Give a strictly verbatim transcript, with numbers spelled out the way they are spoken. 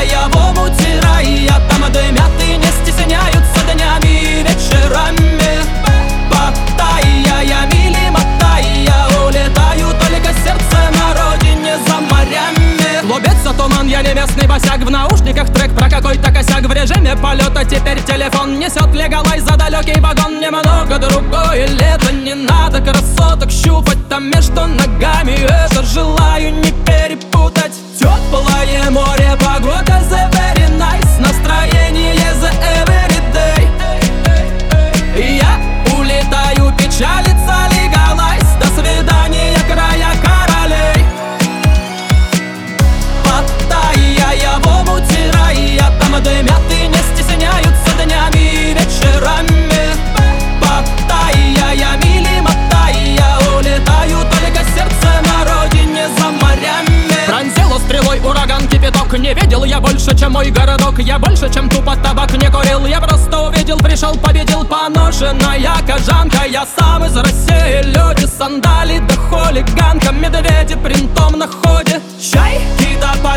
я в омуте рая. Там дымят и не стесняются днями и вечерами. Паттайя, я мили мотая, улетаю только сердце на родине за морями. Клубится туман, я не местный босяк. В наушниках трек про какой-то косяк. В режиме полета теперь телефон несет легалай за далекий вагон. Немного другое лето, не надо красоток щупать там между ногами. Это желаю не перепутать. Теплое море, погода the very nice, настроение the everyday. Я улетаю, печалится легалайз. До свидания, края королей. Паттайя, я в омуте рая. Там дымят и не стесняются днями и вечерами. Паттайя, я мили мотая, улетаю только сердце на родине за морями. Пронзила стрелой ураган, кипяток. Не видел я больше, чем мой городок. Я больше, чем тупо табак не курил. Я просто увидел, пришел, победил. Поношенная кожанка. Я сам из России, люди, сандали да хулиганка. Медведи принтом на ходе. Чайки да